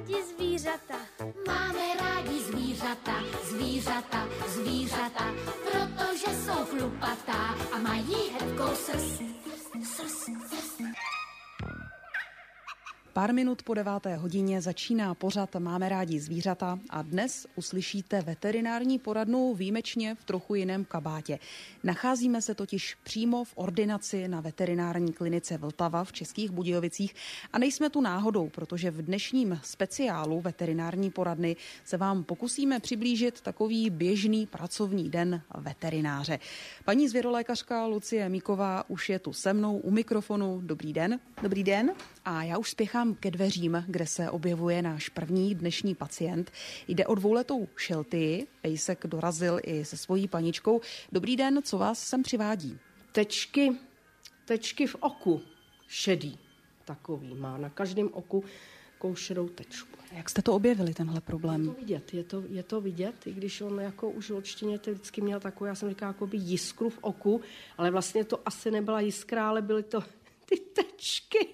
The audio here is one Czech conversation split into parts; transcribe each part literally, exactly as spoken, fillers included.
rádi zvířata. Máme rádi zvířata, zvířata, zvířata, protože jsou chlupatá a mají hebkou srst. Srst, srst. Pár minut po deváté hodině začíná pořad Máme rádi zvířata a dnes uslyšíte veterinární poradnu výjimečně v trochu jiném kabátě. Nacházíme se totiž přímo v ordinaci na veterinární klinice Vltava v Českých Budějovicích a nejsme tu náhodou, protože v dnešním speciálu veterinární poradny se vám pokusíme přiblížit takový běžný pracovní den veterináře. Paní zvěrolékařka Lucie Míková už je tu se mnou u mikrofonu. Dobrý den. Dobrý den. A já už spěchám ke dveřím, kde se objevuje náš první dnešní pacient. Jde o dvouletou Sheltie. Pejsek dorazil i se svojí paničkou. Dobrý den, co vás sem přivádí? Tečky, tečky v oku, šedý takový, má na každém oku takovou šedou tečku. Jak jste to objevili, tenhle problém? Je to vidět, je to, je to vidět, i když on jako už v holštině vždycky měl takovou, já jsem říkala, jakoby jiskru v oku, ale vlastně to asi nebyla jiskra, ale byly to ty tečky.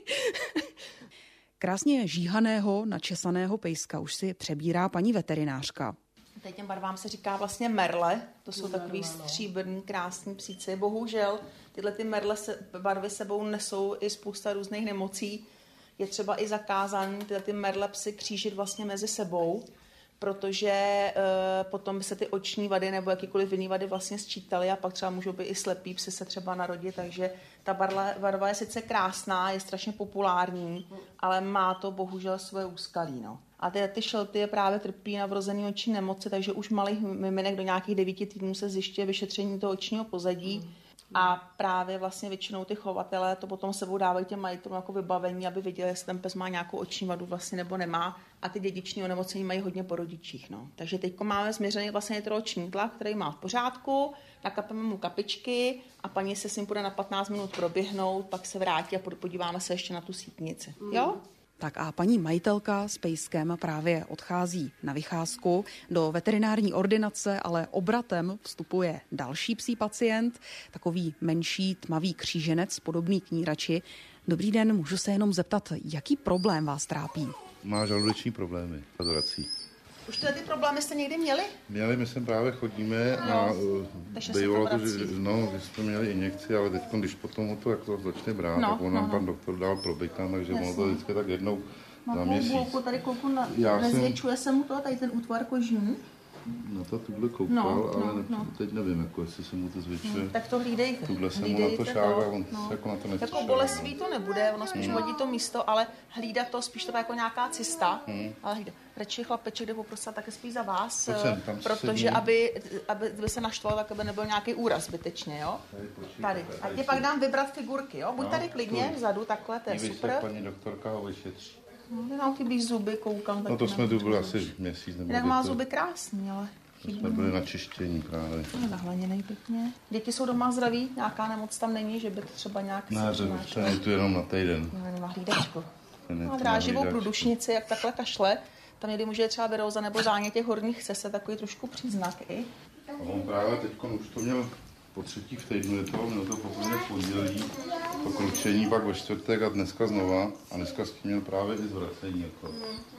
Krásně žíhaného, načesaného pejska už si přebírá paní veterinářka. Teď těm barvám se říká vlastně merle, to jsou takový stříbrný, krásný psíci. Bohužel tyhle ty merle se, barvy sebou nesou i spousta různých nemocí. Je třeba i zakázané tyhle ty merle psy křížit vlastně mezi sebou, protože e, potom by se ty oční vady nebo jakýkoliv jiný vady vlastně sčítaly a pak třeba můžou být i slepý psy se třeba narodit, takže ta barva, barva je sice krásná, je strašně populární, ale má to bohužel svoje úskalí, no. A ty, ty Sheltie právě trpí na vrozený oční nemoci, takže už malých miminek do nějakých devíti týdnů se zjišťuje vyšetření toho očního pozadí. A právě vlastně většinou ty chovatelé to potom sebou dávají těm majitelům jako vybavení, aby viděli, jestli ten pes má nějakou oční vadu vlastně nebo nemá. A ty dědiční onemocnění mají hodně po rodičích. No. Takže teď máme změřený vlastně oční tlak, který má v pořádku, nakapeme mu kapičky a paní se s ním půjde na patnáct minut proběhnout, pak se vrátí a podíváme se ještě na tu sítnici. Jo? Tak a paní majitelka s pejskem právě odchází na vycházku do veterinární ordinace, ale obratem vstupuje další psí pacient, takový menší tmavý kříženec, podobný knírači. Dobrý den, můžu se jenom zeptat, jaký problém vás trápí? Má žaludeční problémy, vrací. Už tyhle ty problémy jste někdy měli? Měli, my sem právě chodíme no, a bývalo to, že, no, že jsme měli injekci, ale teď, když potom to, jak to začne brát, no, tak on nám no, pan no. doktor dal Probican, takže ono to vždycky tak jednou má za měsíc. Má tady kouku, na, nezvětšuje jsem... se mu to, tady ten útvar kožní? No to tuhle koukal, no, ale no, no. teď nevím, jako, jestli se mu to zvětšuje. No, tak to hlídejte. Tuhle jsem mu na to šáhl a on no. se jako na to nechce. Jako bolestivý to nebude, ono spíš vodí to místo, ale hlídat to, spíš to jako nějaká cysta. Hmm. Ale hlídat. Radši chlapeček jde poprosit také spíš za vás, sem, protože aby, aby, aby se naštval, tak aby nebyl nějaký úraz zbytečně, jo? Tady. A tě pak dám vybrat figurky, jo? Buď no, tady klidně, vzadu, takhle, to je super. Paní doktorka ho vyšetří. No, nám chybí zuby, koukám. No to jsme tu byli asi měsíc. Jinak má zuby krásný, ale... To jsme byli na čištění právě. Zahleněnej pěkně. Děti jsou doma zdraví, nějaká nemoc tam není, že by to třeba nějak... Ne, to je tu jenom na týden. No, nemá hlídačku. Má dráživou průdušnici, jak takhle kašle. Tam někdy může třeba viróza nebo zánět těch horních cest, takový trošku příznak i. A on právě teď už to měl po třetí v týdnu, je to, měl to poprvé v pondělí, po kručení, pak ve čtvrtek a dneska znova. A dneska s tím měl právě i zvracení. Jako.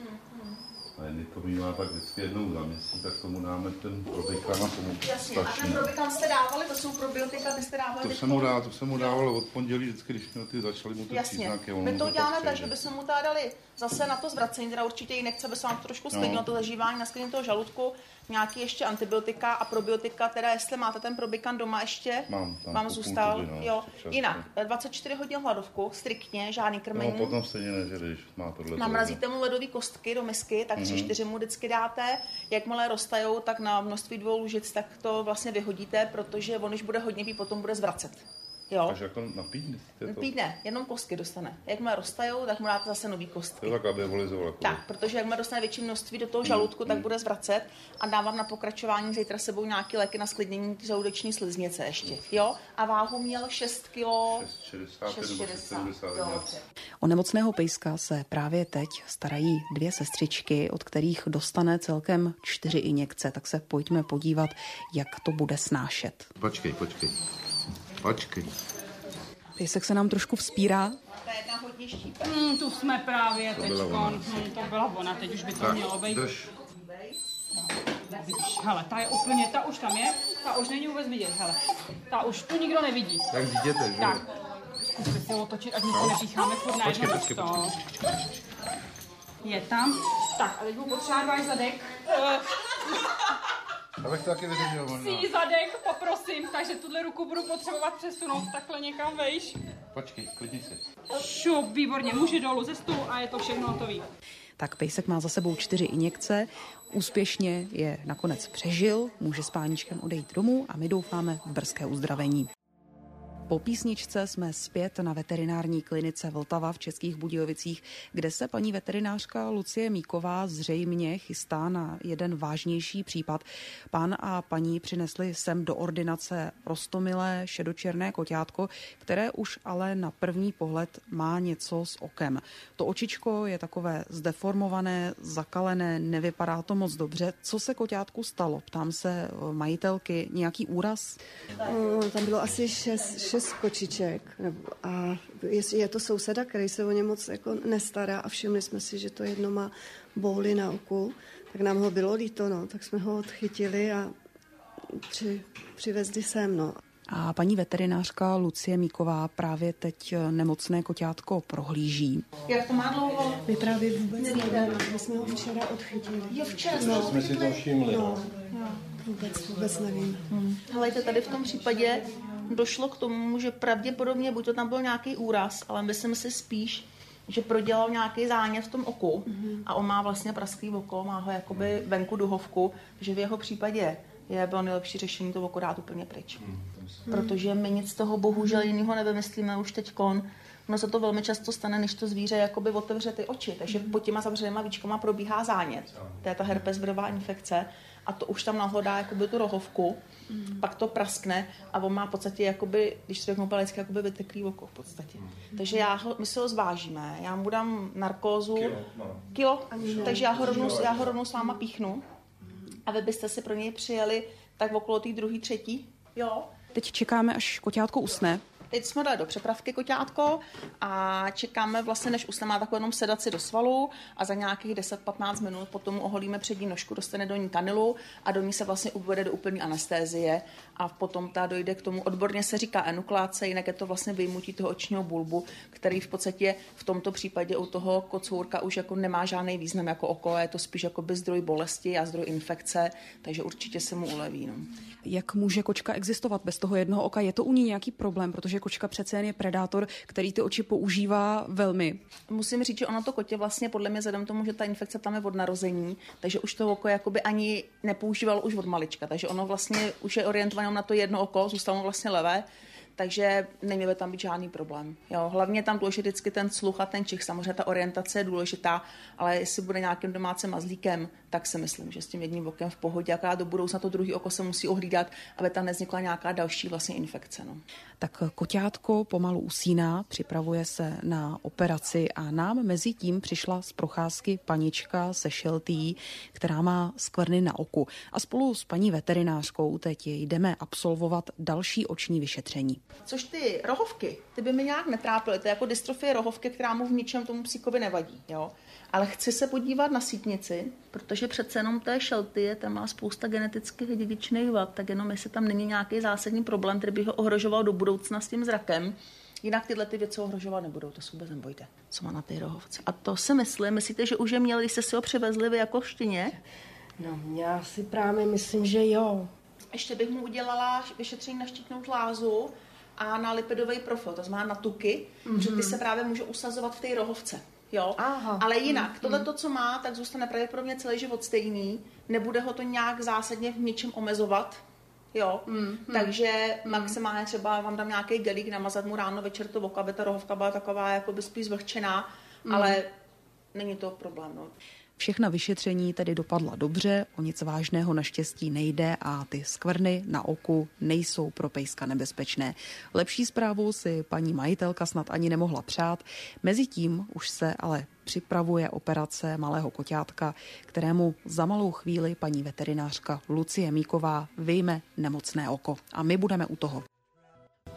A jen to bývá tak vždycky jednou za měsíc, tak tomu dáme ten Probican a tomu Jasně, stačí. A ten Probican jste dávali, to jsou probiotika, ty jste dávali? To jsem mu dával, to jsem mu dával od pondělí, vždycky, když měl ty začaly mu ty příznaky. My to uděláme tak, že bychom mu teda dali zase na to zvracení, teda určitě ji nechce, aby se vám to trošku sklidnilo, no. To zažívání na sklidnění toho žaludku, nějaký ještě antibiotika a probiotika, teda jestli máte ten Probican doma ještě, mám, tam vám zůstal, tudy, no, jo. Jinak, dvacet čtyři hodin hladovku, striktně, žádný krmení. No, potom stejně nežere, když má tohle. Namrazíte mu ledové kostky do misky, tak tři, čtyři mu vždycky dáte. Jakmile roztajou, tak na množství dvou lžic, tak to vlastně vyhodíte, protože on, když bude hodně pít, potom bude zvracet. Jo. Takže jako napít? Napít ne, jenom kostky dostane. Jakmile roztajou, tak mu dáte zase nový kostky. To tak, aby volizoval. Tak, protože jakmile dostane větší množství do toho žaludku, mm, tak mm. bude zvracet a dávám na pokračování zítra sebou nějaké léky na sklidnění žaludeční sliznice ještě. Jo? A váhu měl šest kilo. šest šedesát. O nemocného pejska se právě teď starají dvě sestřičky, od kterých dostane celkem čtyři injekce, tak se pojďme podívat, jak to bude snášet. Počkej, počkej. Počkej. Pejsek se nám trošku vzpírá. To je jedna hodně chytí štípek. Mm, tu jsme právě teď. Hmm, to byla ona, teď už by to tak, mělo být. Drž. No, vidíš, hele, ta je úplně, ta už tam je, ta už není vůbec vidět, hele. Ta už tu nikdo nevidí. Tak vidíte, že? Tak, zkuste si otočit, ať my to nepícháme furt na jedno místo. Je tam. Tak, a teď budu potřebovat zadek. Abych to taky vydržel možná. Si zadek, poprosím, takže tuhle ruku budu potřebovat přesunout takhle někam vejš. Počkej, klidni si. Šup, výborně, muži dolů ze stolu a je to všechno hotový. Tak pejsek má za sebou čtyři injekce, úspěšně je nakonec přežil, může s páníčkem odejít domů a my doufáme v brzké uzdravení. Po písničce jsme zpět na veterinární klinice Vltava v Českých Budějovicích, kde se paní veterinářka Lucie Míková zřejmě chystá na jeden vážnější případ. Pán a paní přinesli sem do ordinace roztomilé šedočerné koťátko, které už ale na první pohled má něco s okem. To očičko je takové zdeformované, zakalené, nevypadá to moc dobře. Co se koťátku stalo? Ptám se majitelky, nějaký úraz? O, tam bylo asi šest, šest kočiček a je, je to souseda, který se o ně moc jako nestará a všimli jsme si, že to jedno má bouly na oku, tak nám ho bylo líto, no, tak jsme ho odchytili a při, přivezli sem, no. A paní veterinářka Lucie Míková právě teď nemocné koťátko prohlíží. Jak to má dlouho? My právě vůbec nevíme, my jsme ho včera odchytili. Jo, včera no, jsme si to všimli. No, no. Vůbec, vůbec nevím. Hmm. Helejte, tady v tom případě došlo k tomu, že pravděpodobně buď to tam byl nějaký úraz, ale myslím si spíš, že prodělal nějaký zánět v tom oku mm-hmm. a on má vlastně prasklý oko, má ho jakoby venku duhovku, takže v jeho případě je bylo nejlepší řešení to oko dát úplně pryč. Mm. Protože my nic z toho bohužel jiného nevymyslíme už teďkon. Ono se to velmi často stane, než to zvíře jakoby otevře ty oči, takže pod těma zavřenýma víčkama probíhá zánět. To je ta herpes virová infekce a to už tam nahlodá jakoby tu rohovku, mm. pak to praskne a on má v podstatě, jakoby, když to řeknu palicky, jakoby vyteklý oko v podstatě. Mm. Takže já ho, my si ho zvážíme, já mu dám narkózu, kilo, no. kilo takže já ho, rovnou, já ho rovnou s váma píchnu a vy byste si pro něj přijeli tak okolo té druhý, třetí, jo. Teď čekáme, až koťátko usne. Teď jsme dali do přepravky koťátko a čekáme vlastně, než usne, má takovou jenom sedaci do svalu a za nějakých deset patnáct minut potom oholíme přední nožku, dostane do ní kanilu a do ní se vlastně uvede do úplné anestézie a potom ta dojde k tomu, odborně se říká enukláce, jinak je to vlastně vyjmutí toho očního bulbu, který v podstatě v tomto případě u toho kocourka už jako nemá žádný význam jako oko, je to spíš jako by zdroj bolesti a zdroj infekce, takže určitě se mu uleví. No. Jak může kočka existovat bez toho jednoho oka? Je to u ní nějaký problém, protože kočka přece jen je predátor, který ty oči používá velmi. Musím říct, že ono to kotě vlastně podle mě vzhledem tomu, že ta infekce tam je od narození, takže už to oko jakoby ani nepoužívalo už od malička, takže ono vlastně už je orientované na to jedno oko, zůstalo vlastně levé, takže neměl tam být žádný problém. Jo, hlavně tam důležitý vždycky ten sluch a ten čich, samozřejmě ta orientace je důležitá, ale jestli bude nějakým domácím mazlíkem, tak si myslím, že s tím jedním okem v pohodě, akorát do budoucna to druhý oko se musí ohlídat, aby tam nevznikla nějaká další vlastně infekce. No. Tak koťátko pomalu usíná, připravuje se na operaci a nám mezi tím přišla z procházky panička se šeltí, která má skvrny na oku. A spolu s paní veterinářkou teď jdeme absolvovat další oční vyšetření. Což ty rohovky, ty by mi nějak netrápily. To je jako dystrofie rohovky, která mu v ničem tomu psíkovi nevadí. Jo? Ale chci se podívat na sítnici, protože přece jenom té šelty, tam má spousta genetických dědičných vad, tak jenom jestli tam není nějaký zásadní problém, který by ho ohrožoval do budoucna s tím zrakem, jinak tyhle ty věci ohrožovat nebudou, to se vůbec nebojte, co má na té rohovce. A to si myslím, myslíte, že už je měl, když jste si ho přivezli vy jako štěně? No, já si právě myslím, že jo. Ještě bych mu udělala vyšetření na štítnou žlázu a na lipidový profil, to znamená na tuky, mm-hmm. protože ty se právě můžou usazovat v té rohovce. Jo? Aha. Ale jinak, mm-hmm. tohle to, co má, tak zůstane pravděpodobně celý život stejný, nebude ho to nějak zásadně v něčem omezovat, jo, mm-hmm. takže maximálně třeba vám dám nějaký gelík, namazat mu ráno, večer to oko, aby ta rohovka byla taková jakoby spíš zvlhčená, mm-hmm. ale není to problém, no. Všechna vyšetření tedy dopadla dobře, o nic vážného naštěstí nejde a ty skvrny na oku nejsou pro pejska nebezpečné. Lepší zprávu si paní majitelka snad ani nemohla přát. Mezitím už se ale připravuje operace malého koťátka, kterému za malou chvíli paní veterinářka Lucie Míková vyjme nemocné oko. A my budeme u toho.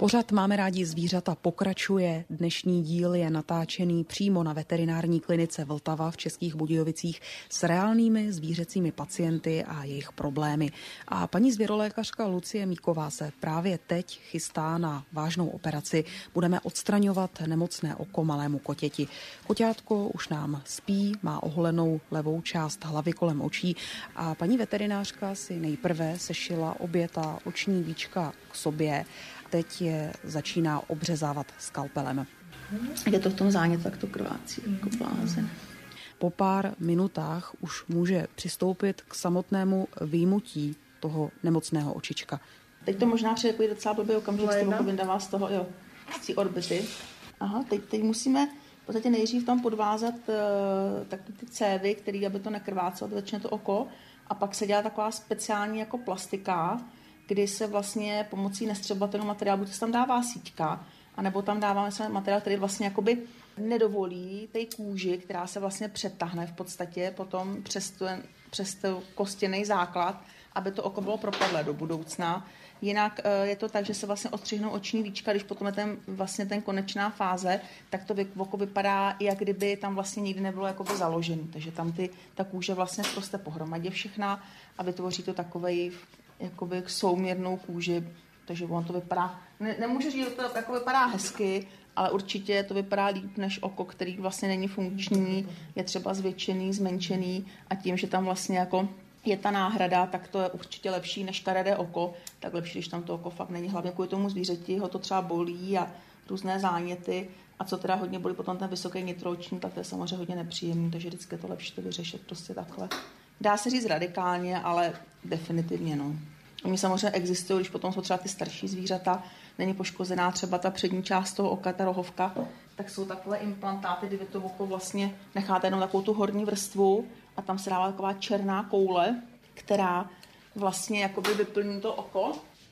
Pořad Máme rádi zvířata pokračuje. Dnešní díl je natáčený přímo na veterinární klinice Vltava v Českých Budějovicích s reálnými zvířecími pacienty a jejich problémy. A paní zvěrolékařka Lucie Míková se právě teď chystá na vážnou operaci. Budeme odstraňovat nemocné oko malému kotěti. Koťátko už nám spí, má oholenou levou část hlavy kolem očí a paní veterinářka si nejprve sešila obě ta oční víčka k sobě. Teď je začíná obřezávat skalpelem. Je to v tom zánětu, tak to krvácí jako blázen. Po pár minutách už může přistoupit k samotnému vyjmutí toho nemocného očička. Teď to možná přijde takový docela blbý okamžik, že se vyndává z toho, jo, z té orbity. Aha, teď, teď musíme v podstatě nejdřív tam podvázat uh, taky ty cévy, který, aby to nekrvácelo, to začne to oko. A pak se dělá taková speciální jako plastika, kdy se vlastně pomocí nestřebatelného materiálu, buď se tam dává síťka, anebo tam dáváme materiál, který vlastně jakoby nedovolí té kůži, která se vlastně přetáhne v podstatě potom přes ten, přes ten kostěný základ, aby to oko bylo propadlé do budoucna. Jinak je to tak, že se vlastně odstřihnou oční víčka, když potom je ten, vlastně ten konečná fáze, tak to oko vypadá, jak kdyby tam vlastně nikdy nebylo jakoby založený. Takže tam ty, ta kůže vlastně prostě pohromadě všechna a vytvoří to takovej jakoby souměrnou kůži, takže on to vypadá, ne, nemůžu říct, že to jako vypadá hezky, ale určitě to vypadá líp než oko, který vlastně není funkční, je třeba zvětšený, zmenšený a tím, že tam vlastně jako je ta náhrada, tak to je určitě lepší než škaredé oko, tak lepší, když tam to oko fakt není. Hlavně kvůli tomu zvířeti ho to třeba bolí a různé záněty a co teda hodně bolí potom ten vysoký nitrooční, tak to je samozřejmě hodně nepříjemný, takže vždycky je to lepší to vyřešit prostě takhle. Dá se říct radikálně, ale definitivně no. Oni samozřejmě existují, když potom jsou třeba ty starší zvířata, není poškozená třeba ta přední část toho oka, ta rohovka, tak jsou takové implantáty, kdy vy to oko vlastně necháte jenom takovou tu horní vrstvu a tam se dává taková černá koule, která vlastně jakoby vyplní to oko.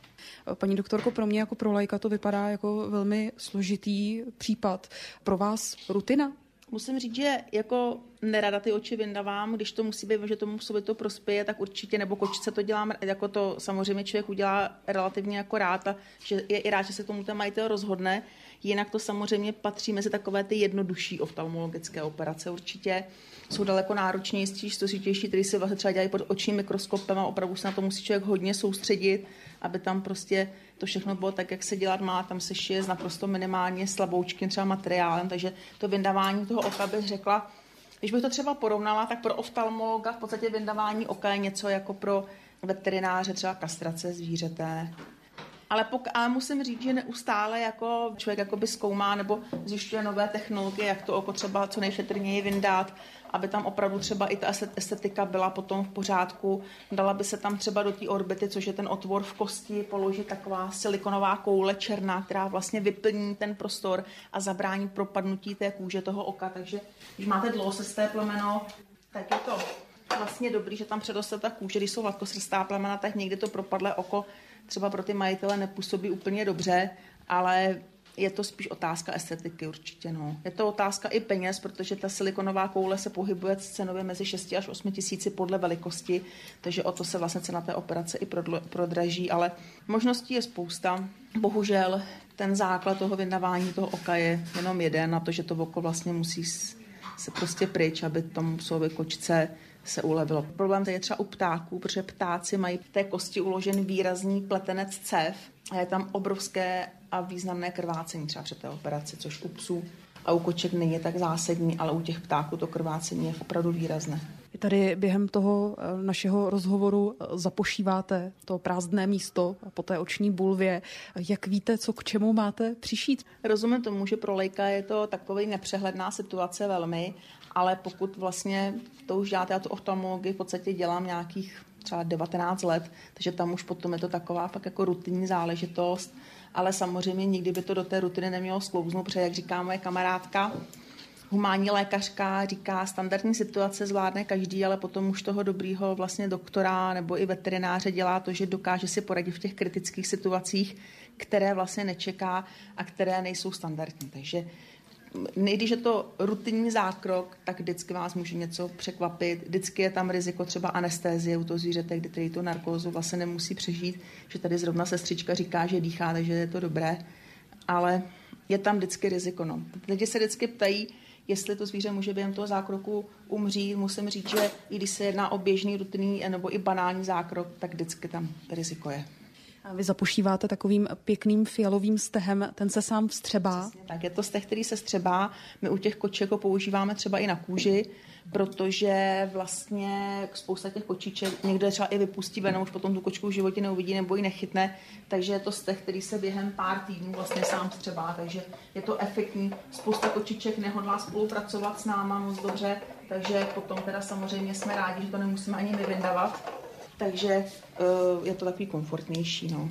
Paní doktorko, pro mě jako pro laika to vypadá jako velmi složitý případ. Pro vás rutina? Musím říct, že jako nerada ty oči vyndavám, když to musí být, že tomu sobě to prospěje, tak určitě, nebo kočice to dělám, jako to samozřejmě člověk udělá relativně jako rád a že je i rád, že se k tomu ten majitel rozhodne. Jinak to samozřejmě patří mezi takové ty jednodušší oftalmologické operace. Určitě jsou daleko náročnější, složitější, které se vlastně třeba dělají pod očním mikroskopem a opravdu se na to musí člověk hodně soustředit, aby tam prostě to všechno bylo tak, jak se dělat má. Tam se šije s naprosto minimálně slaboučkým třeba materiálem, takže to vyndávání toho oka bych řekla, když bych to třeba porovnala, tak pro oftalmologa v podstatě vyndávání oka je něco jako pro veterináře, třeba kastrace zvířete. Ale, pok- ale musím říct, že neustále jako člověk jakoby zkoumá nebo zjišťuje nové technologie, jak to oko třeba co nejšetrněji vyndat, aby tam opravdu třeba i ta estetika byla potom v pořádku. Dala by se tam třeba do té orbity, což je ten otvor v kosti, položit taková silikonová koule černá, která vlastně vyplní ten prostor a zabrání propadnutí té kůže toho oka. Takže když máte dlouhosrstvé plemeno, tak je to vlastně dobrý, že tam předroste ta kůže. Když jsou hladkosrstá plemena, tak někdy to propadlé oko třeba pro ty majitele nepůsobí úplně dobře, ale je to spíš otázka estetiky určitě. No. Je to otázka i peněz, protože ta silikonová koule se pohybuje cenově mezi šest až osm tisíci podle velikosti, takže o to se vlastně cena té operace i prodraží, ale možností je spousta. Bohužel ten základ toho vyndávání toho oka je jenom jeden, na to, že to oko vlastně musí se prostě pryč, aby tomu psovi kočce se ulevilo. Problém je třeba u ptáků, protože ptáci mají v té kosti uložen výrazný pletenec cév a je tam obrovské a významné krvácení třeba před té operaci, což u psů a u koček není tak zásadní, ale u těch ptáků to krvácení je opravdu výrazné. Vy tady během toho našeho rozhovoru zapošíváte to prázdné místo po té oční bulvě. Jak víte, co k čemu máte přišít? Rozumím tomu, že pro laika je to takový nepřehledná situace velmi, ale pokud vlastně to už děláte, já tu oftalmologii v podstatě dělám nějakých třeba devatenáct let, takže tam už potom je to taková fakt jako rutinní záležitost, ale samozřejmě nikdy by to do té rutiny nemělo sklouznout, protože jak říká moje kamarádka, humánní lékařka říká, standardní situace zvládne každý, ale potom už toho dobrýho vlastně doktora nebo i veterináře dělá to, že dokáže si poradit v těch kritických situacích, které vlastně nečeká a které nejsou standardní. Takže když je to rutinní zákrok, tak vždycky vás může něco překvapit. Vždycky je tam riziko třeba anestézie u toho zvířete, kdy tu narkózu vlastně nemusí přežít, že tady zrovna sestřička říká, že dýchá, takže je to dobré. ale je tam vždycky riziko. No. Lidi se vždycky ptají, jestli to zvíře může během toho zákroku umřít. Musím říct, že i když se jedná o běžný, rutinný nebo i banální zákrok, tak vždycky tam riziko je. A vy zapošíváte takovým pěkným fialovým stehem, ten se sám vstřebá? Přesně tak, je to steh, který se vstřebá. My u těch koček ho používáme třeba i na kůži, protože vlastně spousta těch kočiček někde třeba i vypustí venou, už potom tu kočku v životě neuvidí nebo ji nechytne, takže je to steh, který se během pár týdnů vlastně sám vstřebá, takže je to efektní. Spousta kočiček nehodlá spolupracovat s náma moc dobře, takže potom teda samozřejmě jsme rádi, že to nemusíme ani vyvindavat, takže uh, je to takový komfortnější. No.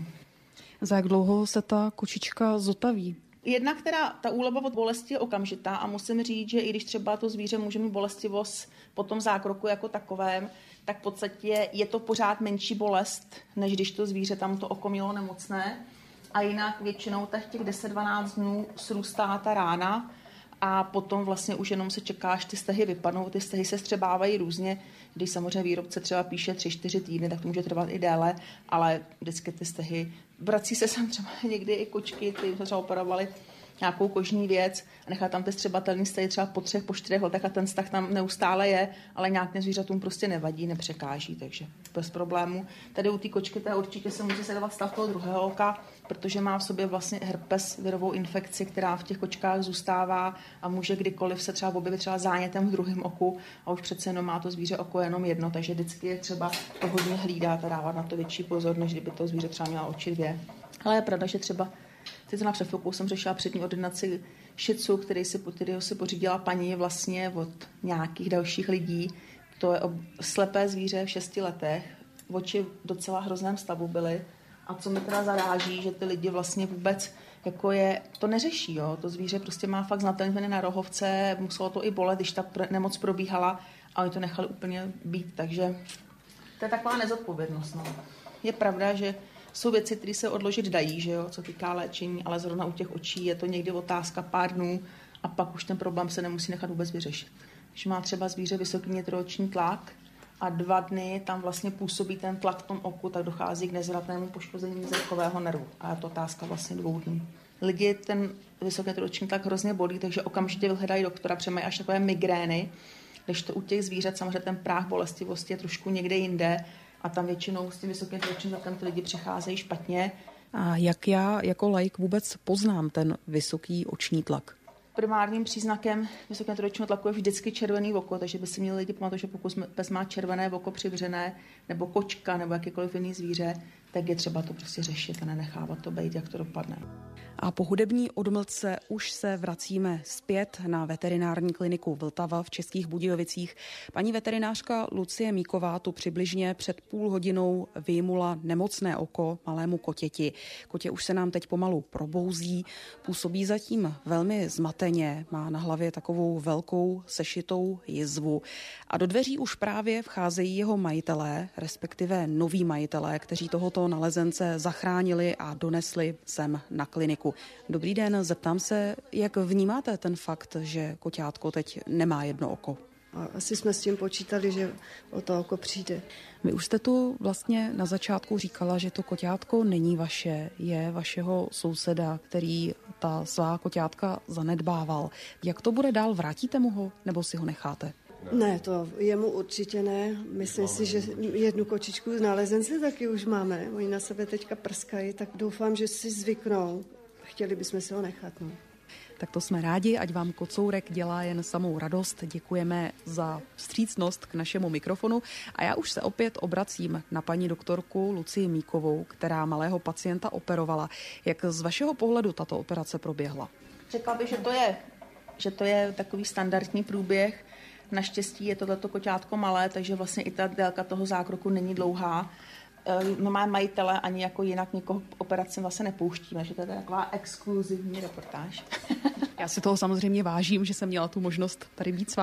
Za jak dlouho se ta kočička zotaví? Jedna, která ta úleva od bolesti je okamžitá a musím říct, že i když třeba to zvíře může mít bolestivost po tom zákroku jako takovém, tak v podstatě je to pořád menší bolest, než když to zvíře tam to oko mělo nemocné. A jinak většinou tak těch deset dvanáct dnů srůstá ta rána a potom vlastně už jenom se čeká, až ty stehy vypadnou. Ty stehy se střebávají různě, když samozřejmě výrobce třeba píše tři čtyři týdny, tak to může trvat i déle, ale vždycky ty stehy vrací se sem třeba někdy i kočky, ty jsme třeba operovali nějakou kožní věc a nechá tam ty střebatelný stehy třeba po třech, po čtyřech letech a ten vztah tam neustále je, ale nějak těm zvířatům prostě nevadí, nepřekáží, takže bez problému. Tady u té kočky té určitě se může sledovat stav toho druhého oka, protože má v sobě vlastně herpes, virovou infekci, která v těch kočkách zůstává a může kdykoliv se třeba objevit třeba zánětem v druhém oku a už přece jenom má to zvíře oko jenom jedno, takže vždycky je třeba to hodně hlídat a dávat na to větší pozor, než kdyby to zvíře třeba mělo oči dvě. Ale je pravda, že třeba teď na přefoku jsem řešila přední ordinaci šicu, který si, kterýho si pořídila paní vlastně od nějakých dalších lidí. To je slepé zvíře v šesti letech. Oči v docela hrozném stavu byly. A co mi teda zaráží, že ty lidi vlastně vůbec jako je, to neřeší. Jo? To zvíře prostě má fakt znatelné na rohovce, muselo to i bolet, když ta nemoc probíhala a oni to nechali úplně být. Takže to je taková nezodpovědnost. No. Je pravda, že jsou věci, které se odložit dají, že jo, co týká léčení, ale zrovna u těch očí je to někdy otázka pár dnů a pak už ten problém se nemusí nechat vůbec vyřešit. Když má třeba zvíře vysoký nitrooční tlak a dva dny tam vlastně působí ten tlak v tom oku, tak dochází k nezvratnému poškození zrakového nervu. A je to otázka vlastně dvou dnů. Lidi ten vysoký nitrooční tlak hrozně bolí, takže okamžitě vyhledají doktora, protože mají až takové migrény, když to u těch zvířat samozřejmě ten práh bolestivosti je trošku někde jinde, a tam většinou s tím vysokým nitroočním tlakem ty lidi přicházejí špatně. A jak já jako laik vůbec poznám ten vysoký oční tlak? Primárním příznakem vysokého nitroočního tlaku je vždycky červený oko, takže by si měli lidi pamatovat, že pokud pes má červené oko přivřené, nebo kočka, nebo jakýkoliv jiný zvíře, tak je třeba to prostě řešit a nenechávat to být, jak to dopadne. A po hudební odmlce už se vracíme zpět na veterinární kliniku Vltava v Českých Budějovicích. Paní veterinářka Lucie Míková tu přibližně před půl hodinou vyjmula nemocné oko malému kotěti. Kotě už se nám teď pomalu probouzí, působí zatím velmi zmateně, má na hlavě takovou velkou sešitou jizvu. A do dveří už právě vcházejí jeho majitelé, respektive noví majitelé, kteří tohoto nalezence zachránili a donesli sem na kliniku. Dobrý den, zeptám se, jak vnímáte ten fakt, že koťátko teď nemá jedno oko? A asi jsme s tím počítali, že o to oko přijde. Vy už jste tu vlastně na začátku říkala, že to koťátko není vaše, je vašeho souseda, který ta svá koťátka zanedbával. Jak to bude dál? Vrátíte mu ho nebo si ho necháte? Ne, to jemu určitě ne. Myslím si, že jednu kočičku z nálezence taky už máme. Oni na sebe teďka prskají, tak doufám, že si zvyknou. Chtěli bychom si ho nechat. No. Tak to jsme rádi, ať vám kocourek dělá jen samou radost. Děkujeme za vstřícnost k našemu mikrofonu a já už se opět obracím na paní doktorku Lucii Míkovou, která malého pacienta operovala. Jak z vašeho pohledu tato operace proběhla? Řekla bych, že to je, že to je takový standardní průběh. Naštěstí je tohleto koťátko malé, takže vlastně i ta délka toho zákroku není dlouhá. No, má majitele ani jako jinak někoho operaci vlastně nepouštíme, že to je taková exkluzivní reportáž. Já si toho samozřejmě vážím, že jsem měla tu možnost tady být s vámi.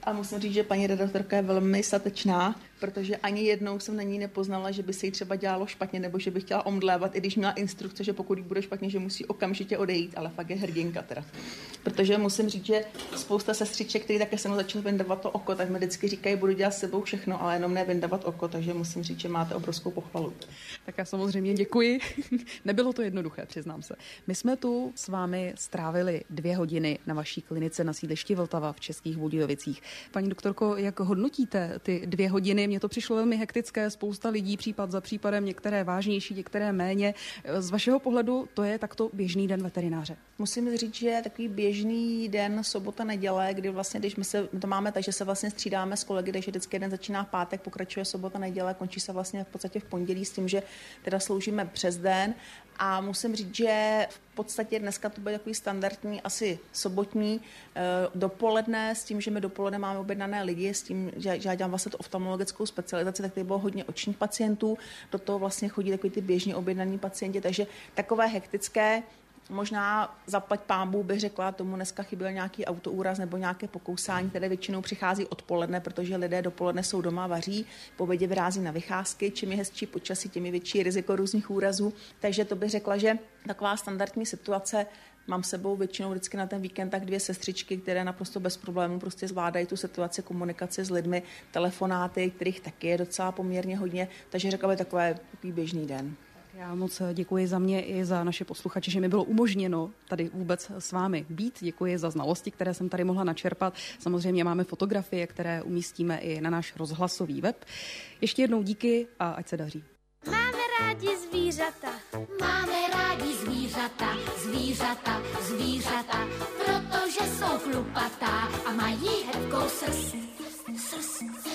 A musím říct, že paní redaktorka je velmi statečná, protože ani jednou jsem na ní nepoznala, že by se jí třeba dělalo špatně, nebo že by chtěla omdlévat, i když měla instrukce, že pokud jí bude špatně, že musí okamžitě odejít, ale fakt je hrdinka teda. Protože musím říct, že spousta sestřiček, který také se mnou začal vyndavat to oko, tak mi vždycky říkají, budu dělat s sebou všechno, ale jenom ne vyndavat oko, takže musím říct, že máte obrovskou pochvalu. Tak já samozřejmě děkuji. Nebylo to jednoduché, přiznám se. My jsme tu s vámi strávili dvě hodiny na vaší klinice na sídlišti Vltava v Českých Budějovicích. Paní doktorko, jak hodnotíte ty dvě hodiny? Mně to přišlo velmi hektické, spousta lidí, případ za případem, některé vážnější, některé méně. Z vašeho pohledu to je takto běžný den veterináře? Musím říct, že je takový běžný den sobota, neděle, kdy vlastně, když my, se, my to máme tak, že se vlastně střídáme s kolegy, takže vždycky jeden začíná v pátek, pokračuje sobota, neděle, končí se vlastně v podstatě v pondělí s tím, že teda sloužíme přes den. A musím říct, že v podstatě dneska to bude takový standardní, asi sobotní dopoledne, s tím, že my dopoledne máme objednané lidi, s tím, že já dělám vlastně tu oftalmologickou specializaci, tak tady bylo hodně očních pacientů, do toho vlastně chodí takový ty běžně objednaní pacienti, takže takové hektické. Možná zaplať pánbůh bych řekla, tomu dneska chyběl nějaký autoúraz nebo nějaké pokousání, které většinou přichází odpoledne, protože lidé dopoledne jsou doma, vaří, po obědě vyrází na vycházky, čím je hezčí počasí, tím je větší riziko různých úrazů. Takže to bych řekla, že taková standardní situace. Mám s sebou většinou vždycky na ten víkend tak dvě sestřičky, které naprosto bez problémů prostě zvládají tu situaci, komunikaci s lidmi, telefonáty, kterých taky je docela poměrně hodně, takže řekla bych takové takový běžný den. Já moc děkuji za mě i za naše posluchače, že mi bylo umožněno tady vůbec s vámi být. Děkuji za znalosti, které jsem tady mohla načerpat. Samozřejmě máme fotografie, které umístíme i na náš rozhlasový web. Ještě jednou díky a ať se daří. Máme rádi zvířata. Máme rádi zvířata, zvířata, zvířata, protože jsou chlupatá a mají hebkou srst. Srst.